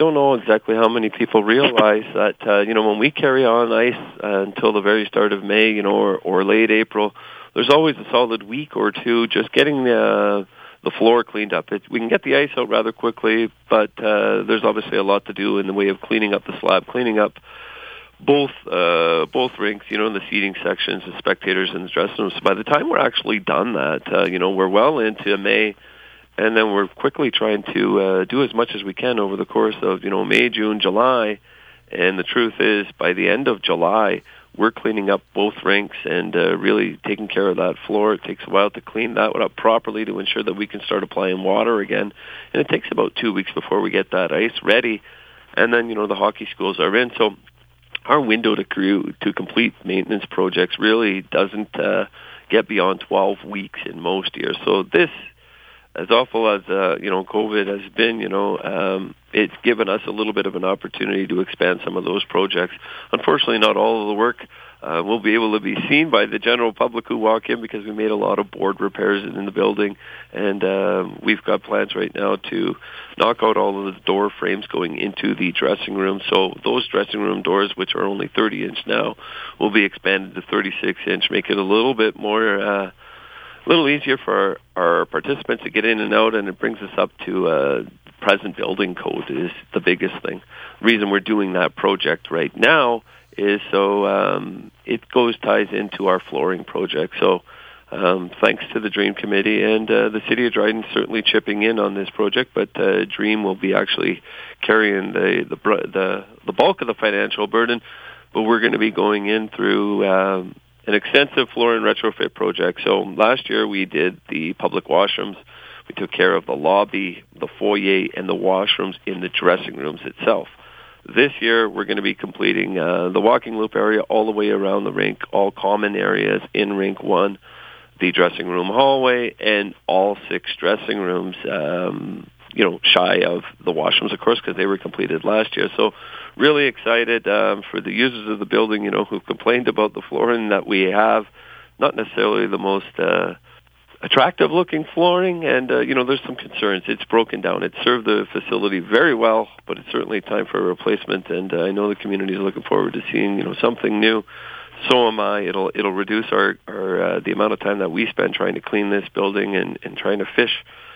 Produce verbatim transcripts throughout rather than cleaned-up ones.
don't know exactly how many people realize that, uh, you know, when we carry on ice uh, until the very start of May, you know, or, or late April, there's always a solid week or two just getting the, the floor cleaned up. It, we can get the ice out rather quickly, but uh, there's obviously a lot to do in the way of cleaning up the slab, cleaning up both uh, both rinks, you know, in the seating sections, the spectators and the dressing rooms. So by the time we're actually done that, uh, you know, we're well into May, and then we're quickly trying to uh, do as much as we can over the course of, you know, May, June, July. And the truth is, by the end of July, we're cleaning up both rinks and uh, really taking care of that floor. It takes a while to clean that one up properly to ensure that we can start applying water again. And it takes about two weeks before we get that ice ready. And then, you know, the hockey schools are in. So our window to crew, to complete maintenance projects really doesn't uh, get beyond twelve weeks in most years. So this, as awful as, uh, you know, COVID has been, you know, um, it's given us a little bit of an opportunity to expand some of those projects. Unfortunately, not all of the work uh, will be able to be seen by the general public who walk in because we made a lot of board repairs in the building. And uh, we've got plans right now to knock out all of the door frames going into the dressing room. So those dressing room doors, which are only thirty inch now, will be expanded to thirty-six inch, make it a little bit more... Uh, a little easier for our, our participants to get in and out, and it brings us up to uh, present building code is the biggest thing. The reason we're doing that project right now is so um, it goes ties into our flooring project. So um, thanks to the DREAM Committee and uh, the City of Dryden certainly chipping in on this project, but uh, DREAM will be actually carrying the, the, the, the bulk of the financial burden, but we're going to be going in through... Um, an extensive floor and retrofit project. So last year we did the public washrooms. We took care of the lobby, the foyer, and the washrooms in the dressing rooms itself. This year we're going to be completing uh, the walking loop area all the way around the rink, all common areas in rink one, the dressing room hallway, and all six dressing rooms, um, you know, shy of the washrooms, of course, because they were completed last year. So really excited um, for the users of the building, you know, who've complained about the flooring that we have, not necessarily the most uh, attractive-looking flooring, and, uh, you know, there's some concerns. It's broken down. It served the facility very well, but it's certainly time for a replacement, and uh, I know the community is looking forward to seeing, you know, something new. So am I. It'll it'll reduce our, our uh, the amount of time that we spend trying to clean this building and, and trying to fish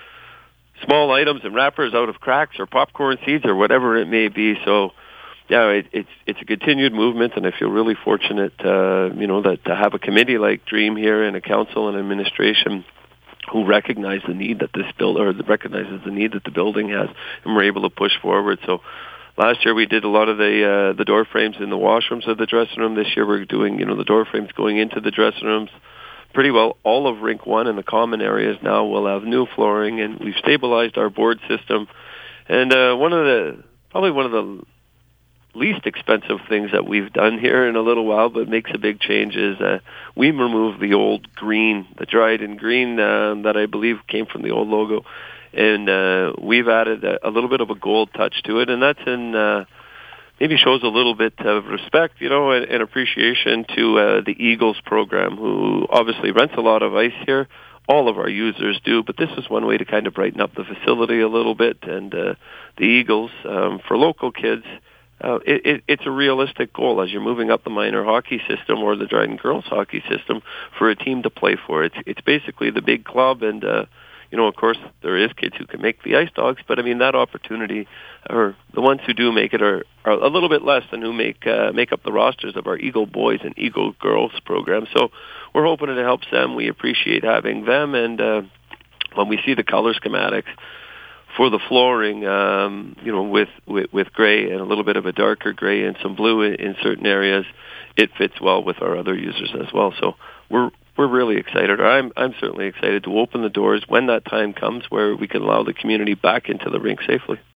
small items and wrappers out of cracks or popcorn seeds or whatever it may be. So, yeah, it, it's it's a continued movement, and I feel really fortunate, uh, you know, that to have a committee like DREAM here and a council and administration who recognize the need that this build or recognizes the need that the building has, and we're able to push forward. So, last year we did a lot of the uh, the door frames in the washrooms of the dressing room. This year we're doing, you know, the door frames going into the dressing rooms. Pretty well all of Rink one and the common areas now will have new flooring, and we've stabilized our board system. And uh, one of the, probably one of the least expensive things that we've done here in a little while, but makes a big change, is uh, we removed the old green, the Dryden green uh, that I believe came from the old logo. And uh, we've added a, a little bit of a gold touch to it, and that's in... Uh, maybe shows a little bit of respect, you know, and, and appreciation to uh, the Eagles program, who obviously rents a lot of ice here. All of our users do, but this is one way to kind of brighten up the facility a little bit. And uh, the Eagles, um, for local kids, uh, it, it, it's a realistic goal as you're moving up the minor hockey system or the Dryden girls hockey system for a team to play for. It's it's basically the big club, and uh, you know, of course, there is kids who can make the Ice Dogs, but I mean that opportunity, or the ones who do make it, are, are a little bit less than who make uh, make up the rosters of our Eagle Boys and Eagle Girls program. So we're hoping it helps them. We appreciate having them, and uh, when we see the color schematics for the flooring, um, you know, with, with with gray and a little bit of a darker gray and some blue in, in certain areas, it fits well with our other users as well. So we're We're really excited. I'm I'm certainly excited to open the doors when that time comes where we can allow the community back into the rink safely.